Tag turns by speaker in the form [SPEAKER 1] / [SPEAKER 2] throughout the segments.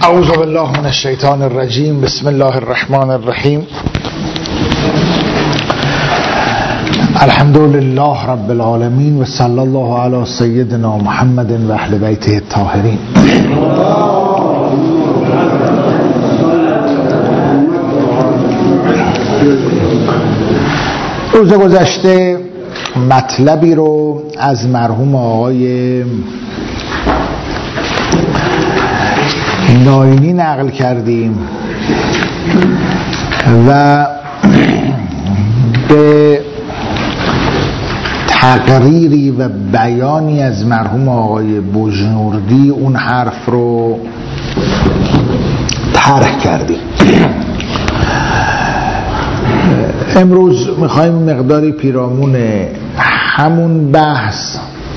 [SPEAKER 1] اعوذ بالله من الشیطان الرجیم. بسم الله الرحمن الرحیم. الحمد لله رب العالمین و صلی الله علی سیدنا محمد و اهل بیته الطاهرین. روز گذشته مطلبی رو از مرحوم آقای ناینی نقل کردیم و به تقریری و بیانی از مرحوم آقای بجنوردی اون حرف رو طرح کردیم. امروز میخوایم مقداری پیرامون همون بحث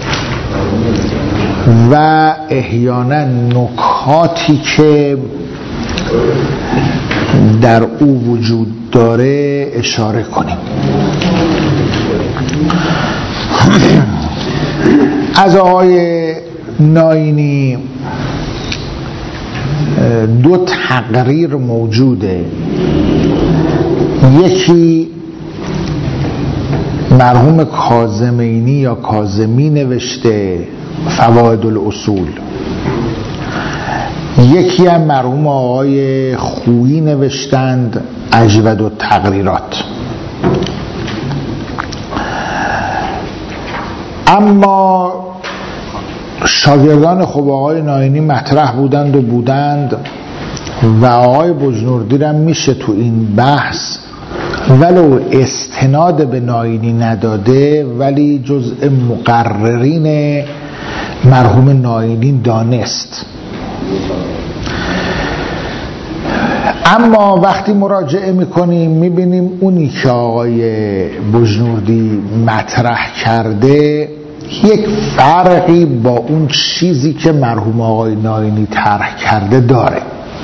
[SPEAKER 1] و احیانا نکاتی که در او وجود داره اشاره کنیم. از آقای ناینی دو تقریر موجوده. یکی مرحوم کاظمینی یا کاظمی نوشته فواید الاصول، یکی هم مرحوم آقای خویی نوشتند اجود التقریرات. اما شاگردان خوب آقای ناینی مطرح بودند و آقای بجنوردی هم میشه تو این بحث ولو استناد به ناینی نداده ولی جزء مقررین مرحوم ناینی دانست. اما وقتی مراجعه میکنیم میبینیم اونی که آقای بجنوردی مطرح کرده یک فرقی با اون چیزی که مرحوم آقای ناینی طرح کرده داره.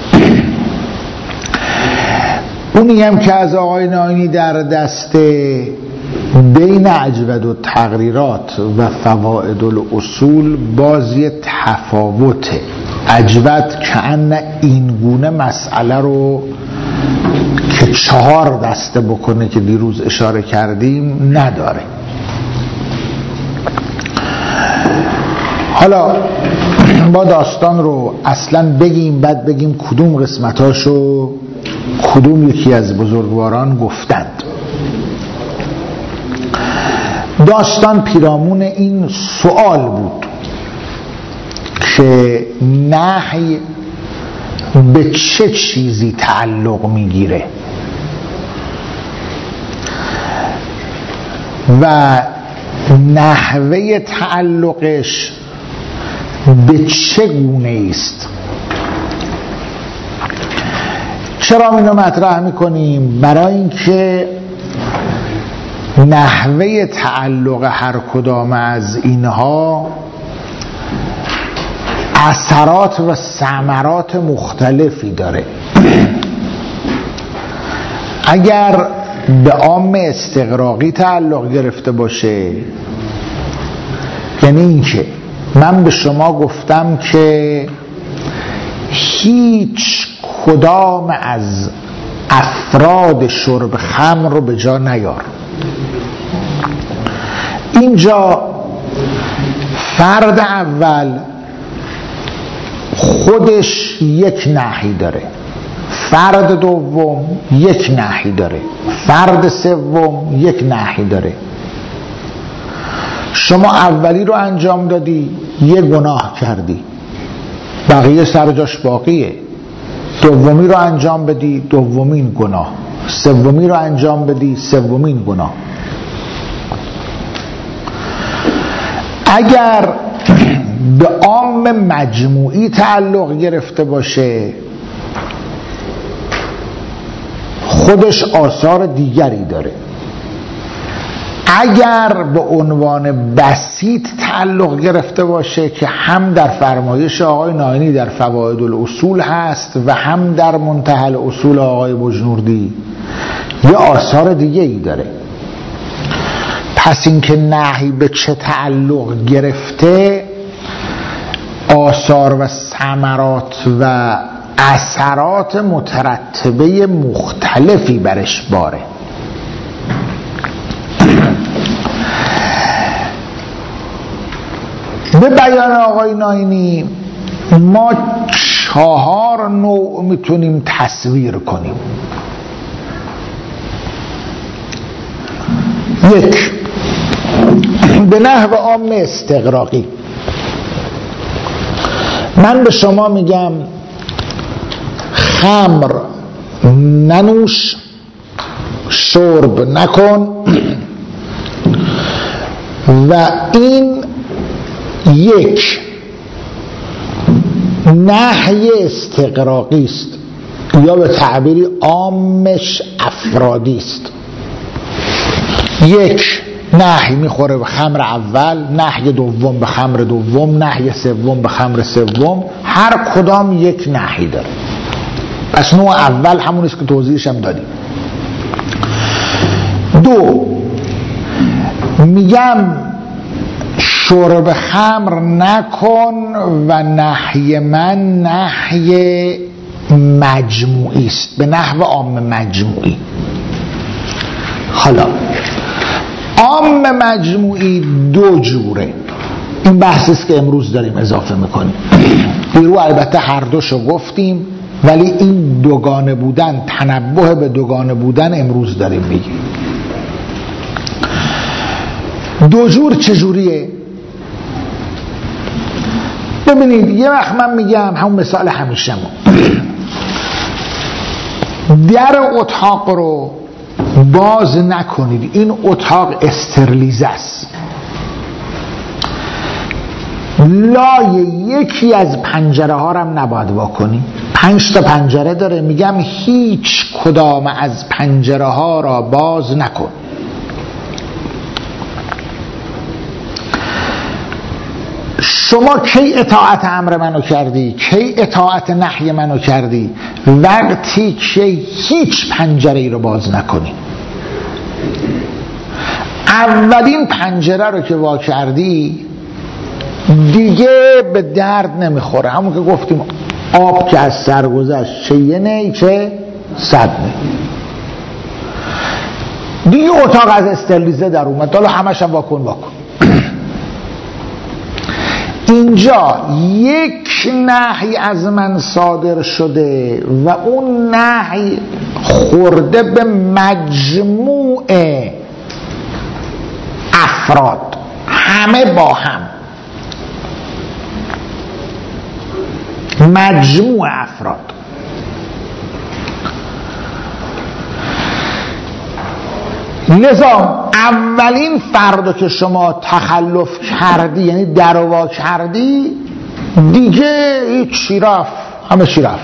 [SPEAKER 1] اونی هم که از آقای ناینی در دست بین اجود و تقریرات و فواید الاصول بازی تفاوته. اجود کأن این گونه مسئله رو که 4 دسته بکنه که دیروز اشاره کردیم نداره. حالا با داستان رو اصلا بگیم بعد بگیم کدوم قسمتاشو کدوم یکی از بزرگواران گفتند. داستان پیرامون این سوال بود که نهی به چه چیزی تعلق میگیره و نحوه تعلقش به چه گونه است. چرا اینو مطرح میکنیم؟ برای اینکه نحوه تعلق هر کدام از اینها اثرات و ثمرات مختلفی داره. اگر به عام استغراقی تعلق گرفته باشه، یعنی اینکه من به شما گفتم که هیچ کدام از افراد شرب خمر رو به جا نیار. اینجا فرد اول خودش یک نهی داره، فرد دوم یک نهی داره، فرد سوم یک نهی داره. شما اولی رو انجام دادی یک گناه کردی، بقیه سر جاش باقیه. دومی رو انجام بدی دومین گناه، سومی رو انجام بدی سومین گناه. اگر به عام مجموعی تعلق گرفته باشه خودش آثار دیگری داره. اگر به عنوان بسیط تعلق گرفته باشه که هم در فرمایش آقای ناینی در فواید الاصول هست و هم در منتهى الاصول آقای بجنوردی یه آثار دیگه ای داره. پس اینکه نهی به چه تعلق گرفته آثار و ثمرات و اثرات مترتبه مختلفی برش باره. به بیان آقای ناینی ما 4 نوع میتونیم تصویر کنیم. 1 به نحو عام استغراقی. من به شما میگم خمر ننوش، شرب نکن و این 1 نهی استغراقی است یا به تعبیری عامش افرادی است. 1 نهی میخوره به خمر اول، نهی دوم به خمر دوم، نهی سوم به خمر سوم، هر کدام 1 نهی داره. پس نوع اول همون است که توضیحش هم دادیم. 2 میگم شرب خمر نکن و نهی من نهی مجموعی است، به نحو عام مجموعی. حالا عام مجموعی 2 جوره. این بحثی است که امروز داریم اضافه میکنیم. دیرو البته هر دوشو گفتیم، ولی این دوگانه بودن، تنبه به دوگانه بودن امروز داریم میگیم. 2 جور چجوریه؟ ببینید یه وقت من میگم همون مثال همیشه در اتاق رو باز نکنید، این اتاق استرلیزه است، لای یکی از پنجره ها هم نباید واکنی. 5 تا پنجره داره، میگم هیچ کدام از پنجره ها را باز نکن. شما کی اطاعت امر منو کردی؟ کی اطاعت نهی منو کردی؟ وقتی که هیچ پنجره ای رو باز نکنی. اولین پنجره رو که وا کردی دیگه به درد نمیخوره. همون که گفتیم آب که از سر گذشت، چه یه نی چه 100 نی. دیگه اتاق از استرلیزه در اومد، حالا همش هم واکن. اینجا 1 نهی از من صادر شده و اون نهی خورده به مجموع افراد، همه با هم، مجموع افراد. لذا اولین فرد که شما تخلف کردی، یعنی دروا کردی، دیگه هیچ رفت، همه چی رفت.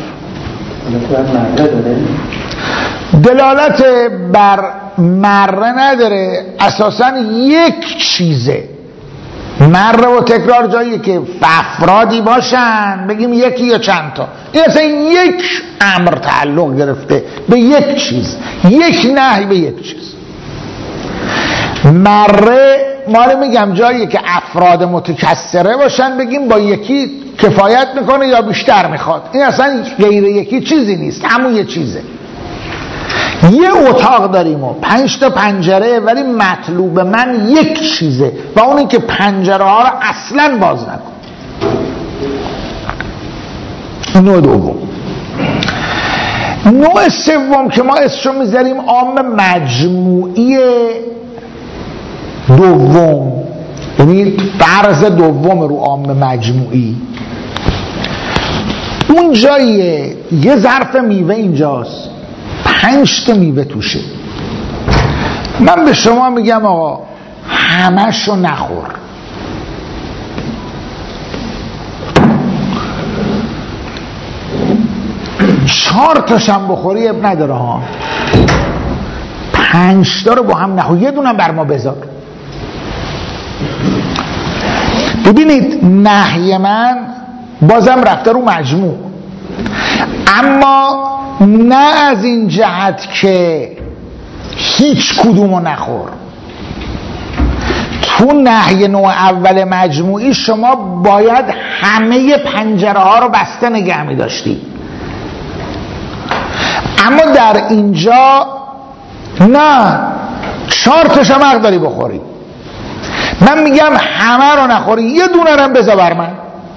[SPEAKER 1] دلالت بر مره نداره، اساسا 1 چیزه. مره و تکرار جایی که افرادی باشن بگیم 1 یا چند تا، این اصلا 1 امر تعلق گرفته به 1 چیز، 1 نهی به 1 چیز. مره ما رو میگم جایی که افراد متکثره باشن بگیم با 1 کفایت میکنه یا بیشتر میخواد، این اصلا غیر 1 چیزی نیست، همون 1 چیزه. یه اتاق داریم و 5 تا پنجره، ولی مطلوب من 1 چیزه و اون این که پنجره ها رو اصلا باز نکن. نوع دوم. نوع سوم که ما اسمشو میذاریم عام مجموعی دوم، یعنی فرض دوم رو عام مجموعی. اون جاییه یه ظرف میوه اینجاست، 5 تا میوه توشه. من به شما میگم آقا همشو نخور، چهار تاشم بخوری اب نداره ها، 5 تا رو با هم نخور، یه دونم بر ما بذار. ببینید نهی من بازم رفته رو مجموع، اما نه از این جهت که هیچ کدومو نخور. تو نهی نوع اول مجموعی شما باید همه پنجره ها رو بسته نگه می داشتی، اما در اینجا نه، 4 تاشم حق داری بخوری. من میگم همه رو نخوری، یه دونه رو بذار بر من.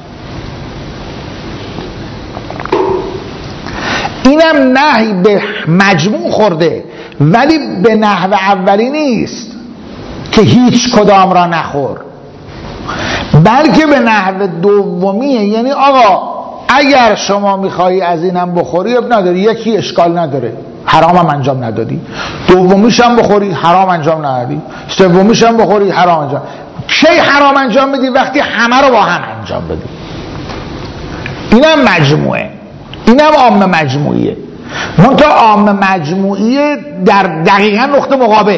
[SPEAKER 1] اینم نهی به مجموع خورده، ولی به نحو اولی نیست که هیچ کدام را نخور، بلکه به نحو دومیه. یعنی آقا اگر شما میخوایی از اینم بخوری اب نداری، یکی اشکال نداره، حرام هم انجام ندادی. دومیش هم بخوری حرام انجام ندادی. سومیش هم بخوری حرام انجام. کی حرام انجام بدی؟ وقتی همه رو با هم انجام بدی. اینم مجموعه، اینم عام مجموعیه. منتها عام مجموعیه در دقیقا نقطه مقابل.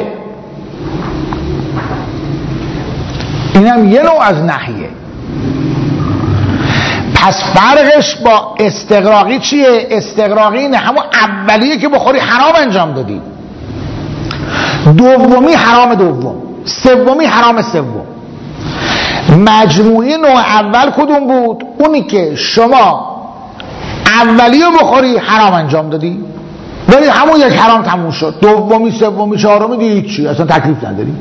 [SPEAKER 1] اینم یه نوع از نهیه. پس فرقش با استغراقی چیه؟ استغراقی اینه همون اولیه که بخوری حرام انجام دادی، دومی حرام دوم، سومی حرام سوم. مجموعی نوع اول کدوم بود؟ اونی که شما اولیه بخوری حرام انجام دادی، ولی همون یک حرام تموم شد. دومی، سومی، چهارمی دیگه چی، اصلا تکلیف نداری.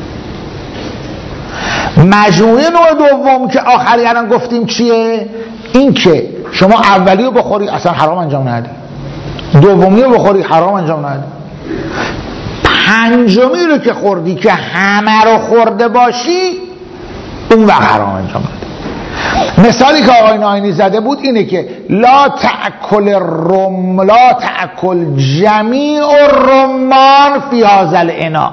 [SPEAKER 1] مجموعه نوع دوم که آخری الان گفتیم چیه؟ این که شما اولی رو بخوری اصلا حرام انجام ندی، دومی رو بخوری حرام انجام ندی، پنجمی رو که خوردی که همه رو خورده باشی اون وقت حرام انجام ندی. مثالی که آقای ناینی زده بود اینه که لا تأکل جمیع الرمان فی هذا الاناء.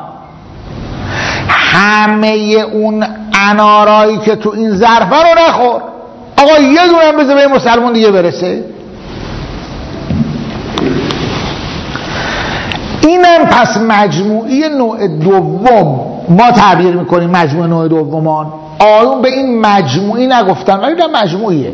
[SPEAKER 1] همه اون انارایی که تو این ظرفه رو نخور. آقا یه دونه هم بذار به مسلمان دیگه برسه. اینم پس مجموعی نوع دوم ما تعبیر میکنیم مجموعه نوع دومان. آیون به این مجموعی نگفتن ولی در مجموعیه.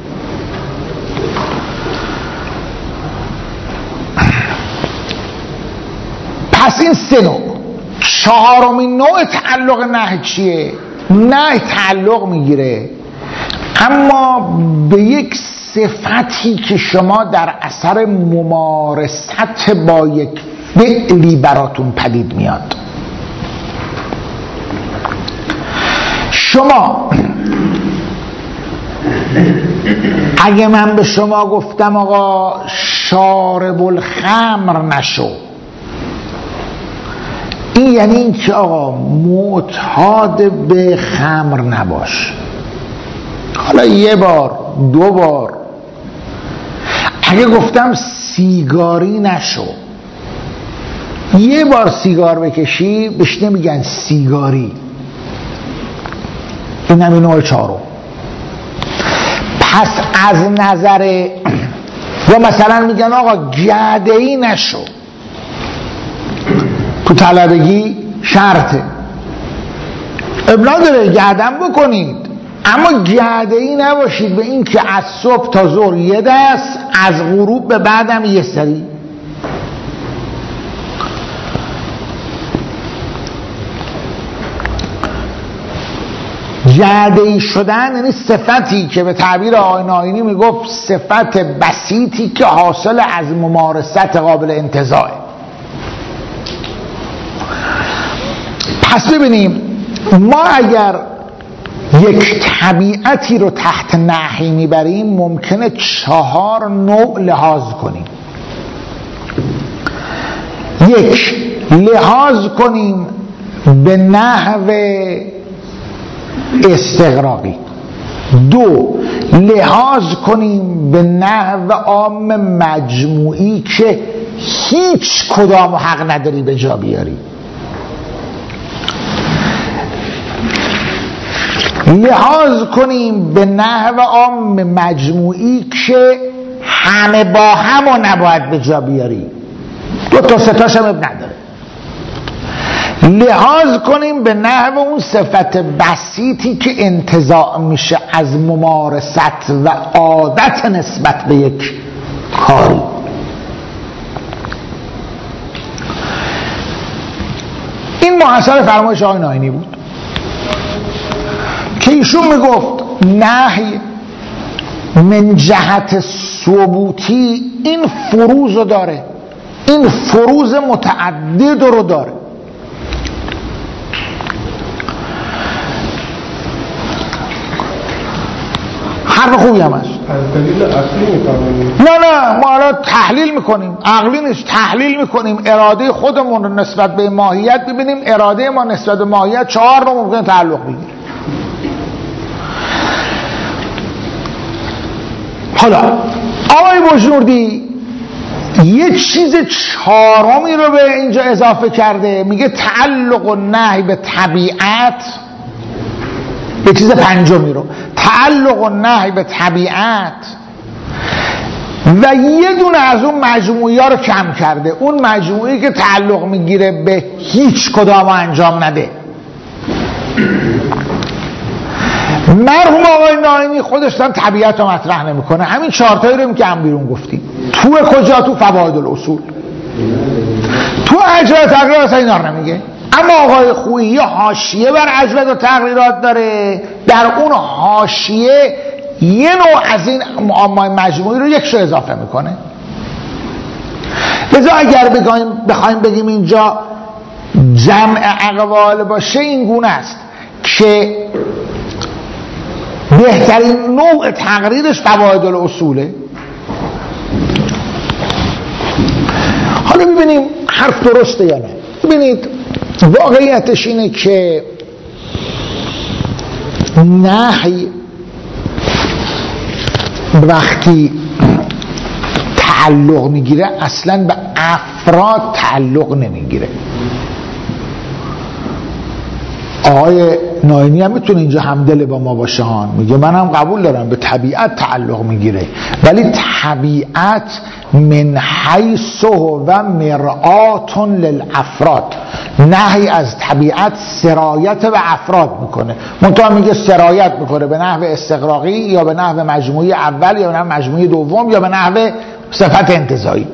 [SPEAKER 1] پس این 3 نوع. 4مین نوع تعلق نهی چیه؟ نهی تعلق میگیره اما به یک صفتی که شما در اثر ممارست با یک فعلی براتون پدید میاد. شما اگه من به شما گفتم آقا شارب الخمر نشو، این یعنی این که آقا معتاد به خمر نباش. حالا 1 بار 2 بار. اگه گفتم سیگاری نشو، 1 بار سیگار بکشی بهش نمیگن سیگاری. این هم نوع 4. پس از نظر یا مثلا میگن آقا گده‌ای نشو، تو طلبگی شرطه، ابلاغ داره گردن بکنید اما گده‌ای نباشید به این که از صبح تا ظهر 1 دست، از غروب به بعدم 1 سری. گده‌ای شدن یعنی صفتی که به تعبیر آقای ناینی میگفت صفت بسیطی که حاصل از ممارست قابل انتزاعه. پس ببینیم ما اگر یک طبیعتی رو تحت نهی میبریم ممکنه 4 نوع لحاظ کنیم. 1 لحاظ کنیم به نحو استغراقی. 2 لحاظ کنیم به نحو عام مجموعی که هیچ کدام حق نداری به جا بیاری. لحاظ کنیم به نحو عام مجموعی که همه با هم و نباید به جا بیاری. 2 تا 3 تاش هم نداره. لحاظ کنیم به نحو اون صفت بسیطی که انتزاع میشه از ممارست و عادت نسبت به یک کاری. این محصل فرمایش آقای ناینی بود که ایشون میگفت نهی من جهت ثبوتی این فروز رو داره. این فروز متعدد رو داره. حرف خوبی هم هست. نه ما الان تحلیل میکنیم، عقلی نیست، تحلیل میکنیم اراده خودمون رو نسبت به ماهیت ببینیم اراده ما نسبت به ماهیت 4 رو ممکنه تعلق بگیره. حالا آقای بجنوردی یه چیز 4می رو به اینجا اضافه کرده، میگه تعلق و نهی به طبیعت. یه چیز 5می رو، تعلق و نهی به طبیعت و یه دونه از اون مجموعی ها رو کم کرده، اون مجموعی که تعلق میگیره به هیچ کدام انجام نده. مرحوم آقای ناینی خودش هم طبیعت رو مطرح نمیکنه، همین 4 تایی رو که هم بیرون گفتیم. تو کجا؟ تو فواید الاصول. تو اجرای تقریر اصلا اینا رو نمیگه. اما آقای خویی یه حاشیه بر اجرای و تقریرات داره، در اون حاشیه یه نوع از این معمای مجموعی رو یک شو اضافه میکنه. لذا اگر بخوایم بگیم اینجا جمع اقوال باشه این گونه است که بهترین نوع تقریرش فواید الاصوله. حالا ببینیم حرف درسته یا نه. ببینید واقعیتش اینه که نهی وقتی تعلق میگیره اصلا به افراد تعلق نمیگیره. آقای ناینی هم میتونه اینجا همدل با ما باشه هان، میگه من هم قبول دارم به طبیعت تعلق میگیره، ولی طبیعت من حیث و مرآت للافراد. نهی از طبیعت سرایت به افراد میکنه، منتها میگه سرایت میکنه به نحو استغراقی یا به نحو مجموعی اول یا به نحو مجموعی دوم یا به نحو صفت انتزاعی.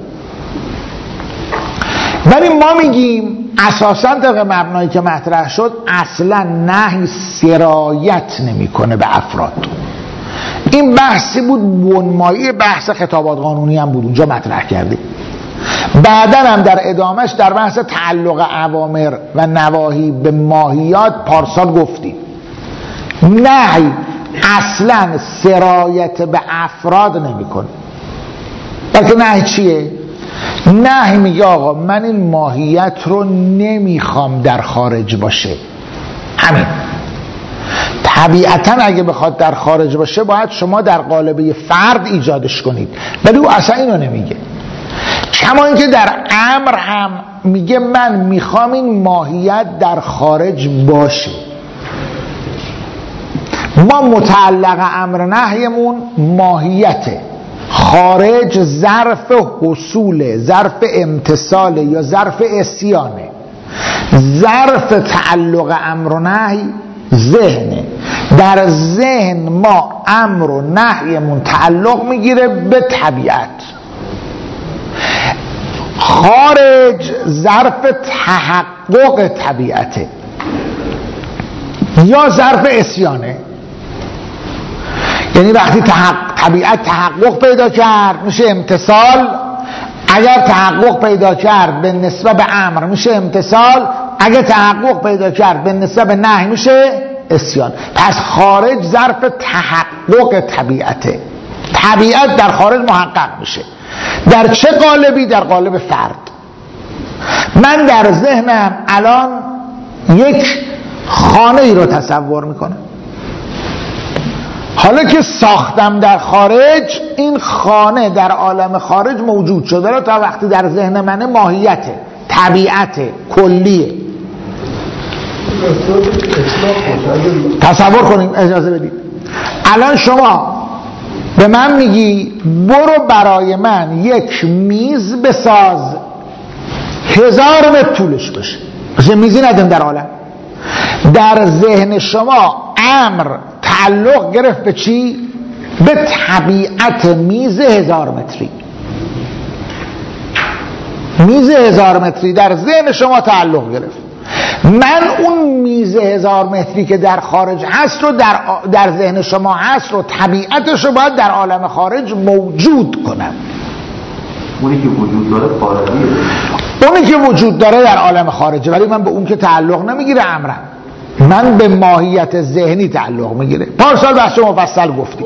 [SPEAKER 1] ولی ما میگیم اساساً طبق مبنایی که مطرح شد اصلا نهی سرایت نمیکنه به افراد. این بحثی بود بنمایی بحث خطابات قانونی هم بود اونجا مطرح کردیم. بعدن هم در ادامهش در بحث تعلق اوامر و نواهی به ماهیات پارسال گفتیم نهی اصلا سرایت به افراد نمیکنه. بلکه نهی چیه؟ نهی میگه آقا من این ماهیت رو نمیخوام در خارج باشه، همین. طبیعتا اگه بخواد در خارج باشه باید شما در قالب فرد ایجادش کنید، ولی او اصلا اینو نمیگه. کما اینکه در امر هم میگه من میخوام این ماهیت در خارج باشه. ما متعلق امر نهیمون ماهیته، خارج ظرف حصول، ظرف امتصال یا ظرف عصیانه. ظرف تعلق امر و نهی ذهنه. در ذهن ما امر و نهیمون تعلق میگیره به طبیعت. خارج ظرف تحقق طبیعته یا ظرف عصیانه. یعنی وقتی طبیعت تحقق پیدا کرد میشه امتصال، اگر تحقق پیدا کرد به نسبت به امر میشه امتصال، اگر تحقق پیدا کرد به نسبت به نهی میشه عصیان. پس خارج ظرف تحقق طبیعته. طبیعت در خارج محقق میشه. در چه قالبی؟ در قالب فرد. من در ذهنم الان یک خانه ای رو تصور میکنم، حالا که ساختم در خارج، این خانه در عالم خارج موجود شده، تا وقتی در ذهن منه ماهیته، طبیعته، کلیه. تصور کنیم، اجازه بدید الان شما به من میگی برو برای من یک میز بساز 1000 متر طولش باشه، مثل میزی ندیم در عالم. در ذهن شما امر تعلق گرفت به چی؟ به طبیعت میز 1000 متری. میز 1000 متری در ذهن شما تعلق گرفت. من اون میز 1000 متری که در خارج هست رو در ذهن شما هست رو، طبیعتش رو باید در عالم خارج موجود کنم.
[SPEAKER 2] اونی که وجود داره خارجیه.
[SPEAKER 1] اونی که وجود داره در عالم خارجه، ولی من به اون که تعلق نمیگیره امرم، من به ماهیت ذهنی تعلق میگیره. پارسال بحث مفصل گفتیم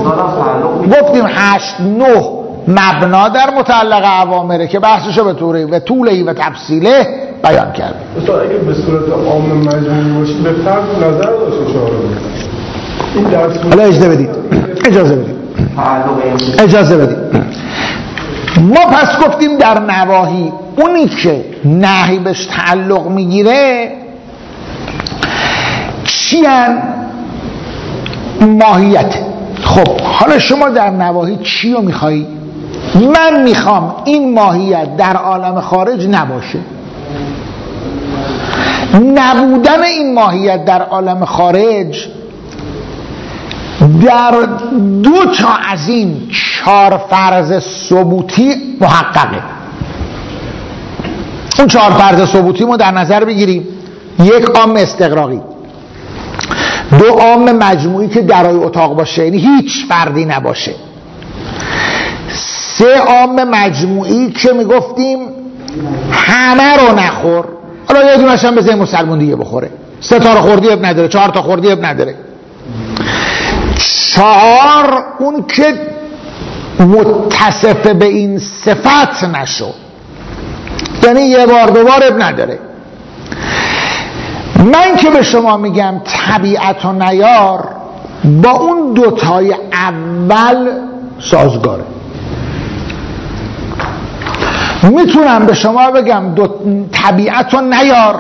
[SPEAKER 1] 8-9 مبنا در متعلق اوامره که بحثشو به طوله و تفصیله بیان کرد.
[SPEAKER 3] مثلا اگه به صورت عام مجموعی باشید به فرد نظر داشته چهارم این درس.
[SPEAKER 1] حالا اجازه بدید. ما پس گفتیم در نواهی اونی که نهی بهش تعلق میگیره چیان؟ ماهیت. خب حالا شما در نواهی چی رو میخوایی؟ من میخوام این ماهیت در عالم خارج نباشه. نبودن این ماهیت در عالم خارج در 2 تا از این 4 فرض ثبوتی محققه. اون 4 فرض ثبوتی ما در نظر بگیریم: 1 عام استغراقی، 2 عام مجموعی که درای اتاق باشه، یعنی هیچ فردی نباشه، 3 عام مجموعی که میگفتیم همه رو نخور، حالا یه دونش هم بزنیم مسلمون دیگه بخوره، 3 تا رو خوردی اب نداره، 4 تا خوردی اب نداره. 4 اون که متصف به این صفت نشو، یعنی 1 بار 2 بار اب نداره. من که به شما میگم طبیعت و نیار با اون 2 تای اول سازگاره. میتونم به شما بگم طبیعت و نیار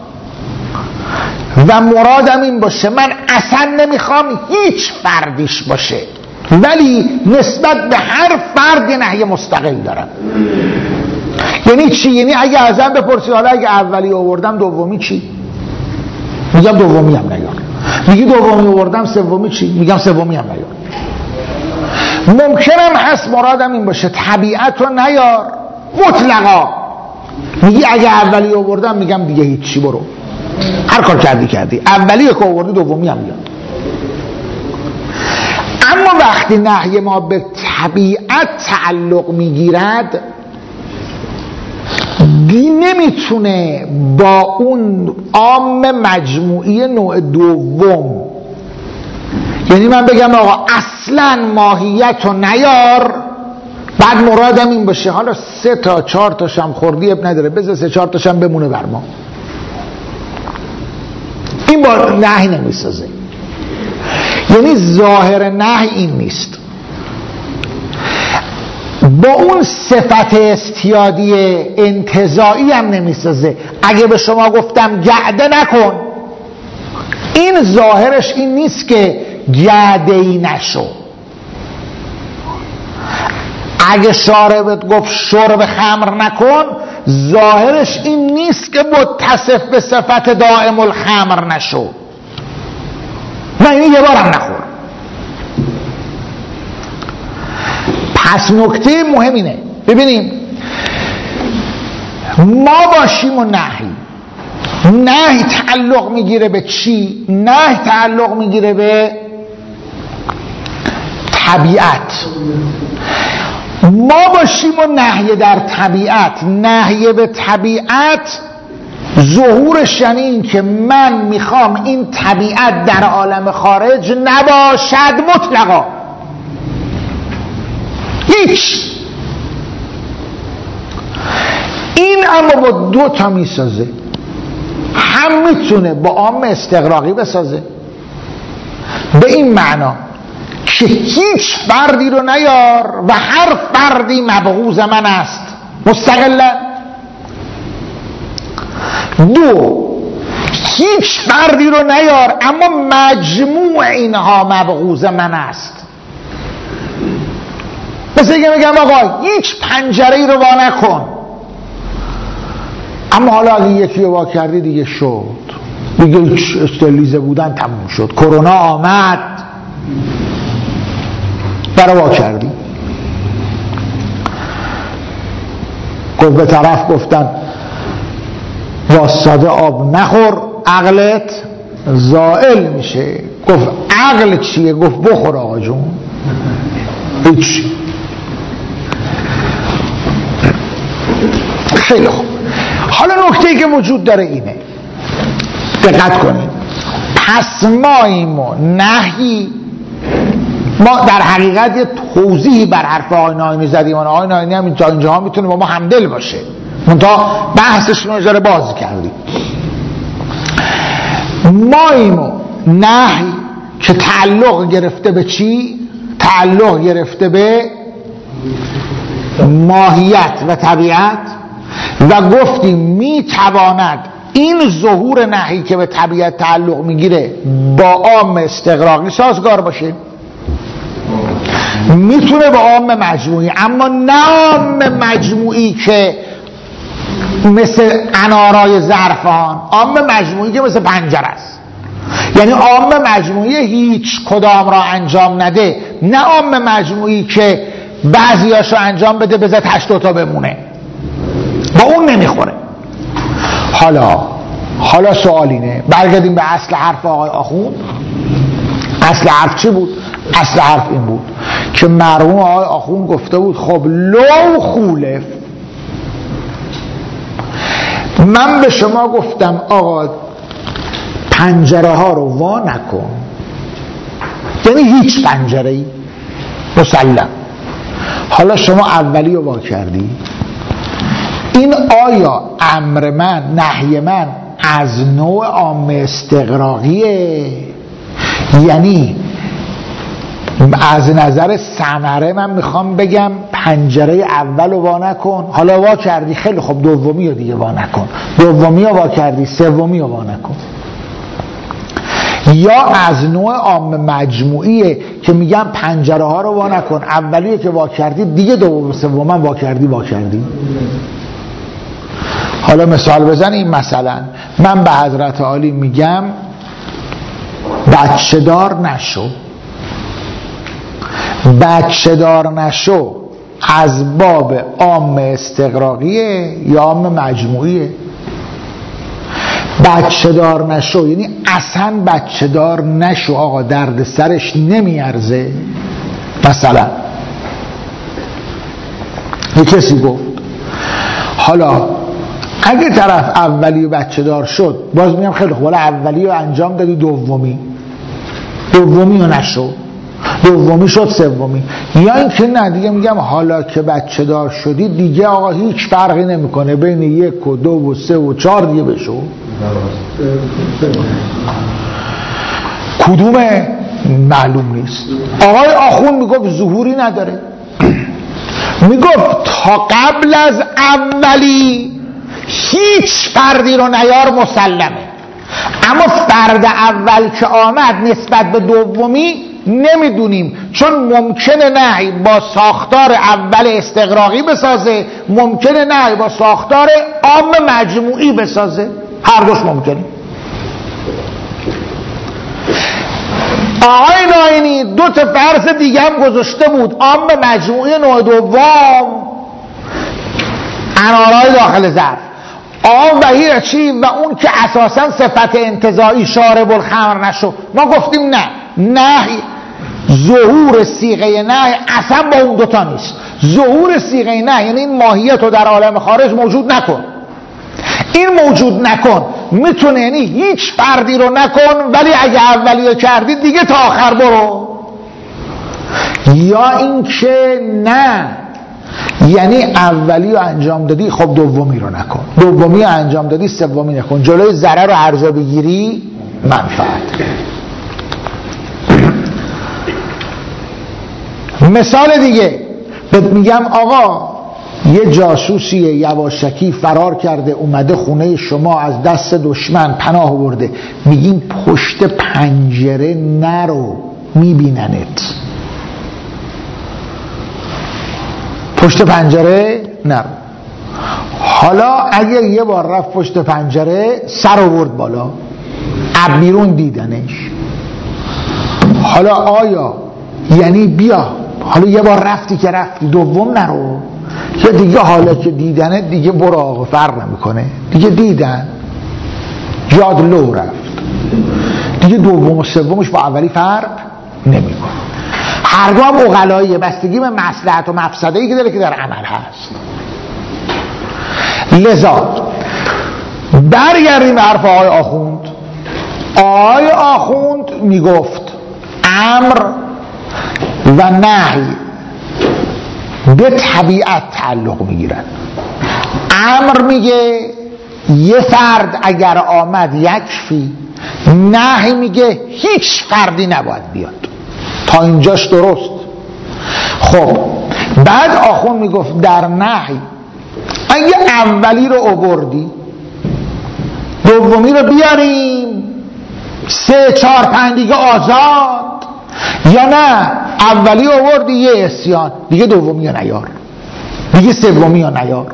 [SPEAKER 1] و مرادم این باشه من اصلا نمیخوام هیچ فردیش باشه، ولی نسبت به هر فرد نهی مستقل دارم. یعنی چی؟ یعنی اگه ازم بپرسی حالا اگه اولی آوردم دومی چی؟ میگم دومی هم نیار. میگی دومی آوردم سومی چی؟ میگم سومی هم نیار. ممکنم هست مرادم این باشه طبیعت رو نیار مطلقا. میگی اگه اولی آوردم میگم دیگه هیچی، برو هر کار کردی اولی که آوردی دومی هم بیاد. اما وقتی نهی ما به طبیعت تعلق میگیرد نمیتونه با اون عام مجموعی نوع دوم، یعنی من بگم آقا اصلا ماهیت رو نیار، بعد مرادم این باشه حالا 3 تا 4 تاشم خوردی اب نداره، بذار 3-4 تاشم بمونه بر ما، این با نهی نمیسازه. یعنی ظاهر نهی این نیست، با اون صفت استیادی انتزاعی هم نمیسازه. اگه به شما گفتم گعده نکن، این ظاهرش این نیست که گعده‌ای نشو. اگه شاربت گفت شرب خمر نکن، ظاهرش این نیست که متصف به صفت دائم الخمر نشو، نه این 1 بارم نخور. پس نکته مهم اینه ببینیم ما باشیم و نهی تعلق میگیره به چی؟ نهی تعلق میگیره به طبیعت. ما باشیم و نهی در طبیعت. نهی به طبیعت ظهورش یعنی این که من میخوام این طبیعت در عالم خارج نباشد مطلقا، هیچ. این اما با 2 تا میسازه، هم میتونه با عام استغراقی بسازه به این معنا که هیچ فردی رو نیار و هر فردی مبغوض من است مستقلا. 2 هیچ فردی رو نیار اما مجموع اینها مبغوض من است. مثل اینکه میگم آقا هیچ پنجره‌ای رو وا نکن، اما حالا اگه یکی رو وا کردی دیگه شد، دیگه استرلیزه بودن تموم شد، کرونا آمد در وا کردی. گفت به طرف گفتن واساده آب نخور عقلت زائل میشه. گفت عقل چیه؟ گفت بخور آقا جون. هیچ. خیلی خوب. حالا نکته‌ای که وجود داره اینه، دقت کنید، پس ماییم و نهی، ما در حقیقت یه توضیحی بر حرف آقای ناینی زدیم. آقای ناینی هم اینجاها میتونه با ما همدل باشه، منتها بحثش رو ذره باز کردیم. ماییم و نهی که تعلق گرفته به چی؟ تعلق گرفته به ماهیت و طبیعت، و گفتیم میتواند این ظهور نهی که به طبیعت تعلق میگیره با عام استغراقی سازگار باشه، میتونه با عام مجموعی، اما نه عام مجموعی که مثل انارای ظرفان، عام مجموعی که مثل پنجره است. یعنی عام مجموعی هیچ کدام را انجام نده، نه عام مجموعی که بعضیاشو انجام بده بذار 8 تا بمونه، با اون نمیخوره. حالا سوال اینه، برگردیم به اصل حرف آقای آخوند. اصل حرف چی بود؟ اصل حرف این بود که مرحوم آقای آخوند گفته بود خب لو خولف، من به شما گفتم آقا پنجره ها رو وا نکن، یعنی هیچ پنجره ای مسلم. حالا شما اولی رو وا کردی، این آیا امر من نهی من از نوع عام استغراقیه؟ یعنی از نظر ثمره من میخوام بگم پنجره اول رو وا نکن، حالا وا کردی خیلی خب دومی رو دیگه وا نکن، دومی رو وا کردی سومی رو وا نکن. یا از نوع عام مجموعیه که میگم پنجره ها رو وا نکن، اولیه که وا کردی دیگه دوم سوم وا کردی. حالا مثال بزنیم، مثلا من به حضرت عالی میگم بچه دار نشو از باب عام استغراقیه یا عام مجموعیه؟ بچه دار نشو یعنی اصلا بچه دار نشو، آقا درد سرش نمیارزه. مثلا یه کسی گفت حالا اگه طرف اولی بچه دار شد، باز میگم خیلی خوب، حالا اولی رو انجام دادی، دومی رو نشو، دومی شد سومی، یا اینکه نه دیگه میگم حالا که بچه دار شدی دیگه آقا هیچ فرقی نمیکنه بین 1 و 2 و 3 و 4 دیگه بشو. کدومه معلوم نیست. آقای آخوند میگفت ظهوری نداره، میگفت تا قبل از اولی هیچ فردی رو نیار مسلمه، اما فرد اول که آمد نسبت به دومی نمیدونیم، چون ممکنه نهی با ساختار اول استغراقی بسازه، ممکنه نهی با ساختار عام مجموعی بسازه، هر دوش ممکنه. آقای ناینی 2 تا فرض دیگه هم گذاشته بود، عام مجموعی نوع دوم انارای داخل ظرف، و چی؟ و اون که اساسا صفت انتزاعی شارب الخمر نشو. ما گفتیم نه ظهور صیغه نه اصلا با اون 2 تا نیست. ظهور صیغه نه یعنی این ماهیت رو در عالم خارج موجود نکن، این موجود نکن میتونه یعنی هیچ فردی رو نکن، ولی اگه اولی رو کردی دیگه تا آخر برو. یا اینکه نه یعنی اولی رو انجام دادی خب دومی رو نکن، دومی رو انجام دادی سومی نکن، جلوی ضرر رو ارزا بگیری منفعت. مثال دیگه میگم آقا یه جاسوسی یواشکی فرار کرده اومده خونه شما، از دست دشمن پناه برده، میگیم پشت پنجره نرو میبیننت، پشت پنجره نرو. حالا اگر یه بار رفت پشت پنجره سر آورد بالا، از بیرون دیدنش، حالا آیا یعنی بیا حالا یه بار رفتی که رفتی دوم نرو، یا دیگه حالا که دیدنه دیگه برو آقا فرق نمیکنه، دیگه دیدن جاد لو رفت دیگه دوم و سومش با اولی فرق نمیکنه. هر دو هم اغلاییه، بستگی به مصلحت و مفسده‌ای که داره که در عمل هست. لذا برگردیم به حرف آقای آخوند. آقای آخوند میگفت امر و نهی به طبیعت تعلق میگیرن. امر میگه یه فرد اگر آمد یکفی، نهی میگه هیچ فردی نباید بیاد. تا اینجاش درست. خب بعد آخوند میگفت در نهی اگه اولی رو آوردی دومی رو بیاریم 3 4 5 دیگه آزاد، یا نه اولی آوردی یه عصیان دیگه دومی رو نیار دیگه سومی رو نیار.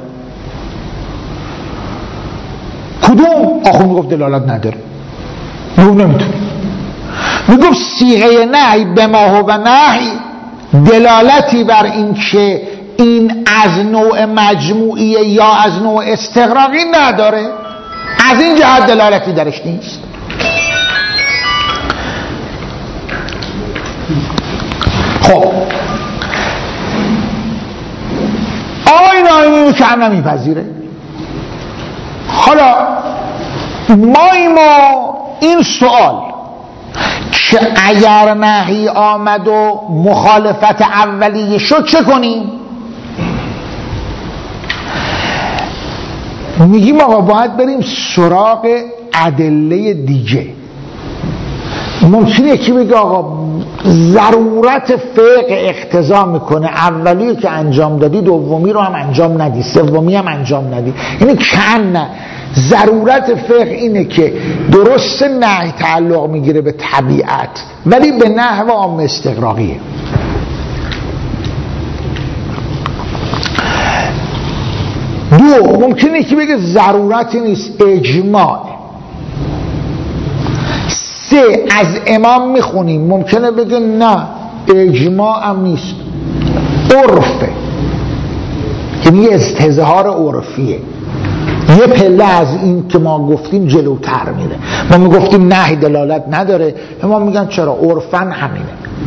[SPEAKER 1] کدوم؟ آخوند میگفت دلالت نداره، میگفت نمیتونه. میگفت صیغه نهی به ما هو نهی دلالتی بر این که این از نوع مجموعیه یا از نوع استغراقی نداره، از این جهت دلالتی درش نیست. خب آقای ناینی رو کم نمیپذیره. حالا ما این سوال که اگر نهی آمد و مخالفت اولیه شد چه کنیم؟ میگیم آقا باید بریم سراغ ادله دیگه. ممکنه یکی بگه آقا ضرورت فقه اقتضا میکنه اولی که انجام دادی دومی رو هم انجام ندی، سومی هم انجام ندی. یعنی نه، ضرورت فقه اینه که درست نهی تعلق میگیره به طبیعت ولی به نحو عام استغراقیه. دو، ممکنه یکی بگه ضرورتی نیست، اجماع. سه، از امام میخونیم، ممکنه بگه نه اجماع هم نیست، عرفه، یعنی استظهار عرفیه. یه پله از این که ما گفتیم جلوتر میره. ما میگفتیم نهی دلالت نداره، اما میگن چرا؟ عرفن همینه،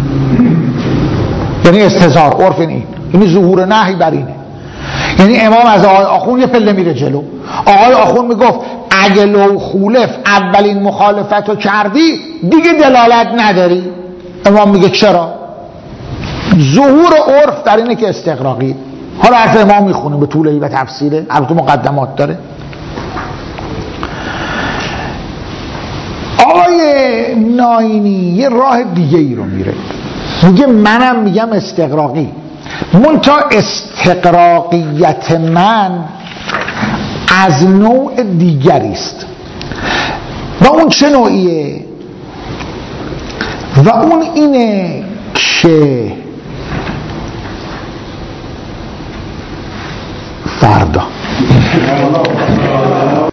[SPEAKER 1] یعنی استظهار عرف این، یعنی ظهور نهی بر اینه. یعنی امام از آقای آخوند یه پله میره جلو. آقای آخوند میگفت اگه لو خولف اولین مخالفت رو کردی دیگه دلالت نداری. امام میگه چرا؟ ظهور عرف در اینه که استغراقی. حالا حرف امام میخونیم به طوله و تفصیله، البته مقدمات داره. آقای ناینی یه راه دیگه ای رو میره، میگه منم میگم استغراقی، منتها استغراقیت من از نوع دیگری است. و اون چه نوعیه؟ و اون اینه که فردا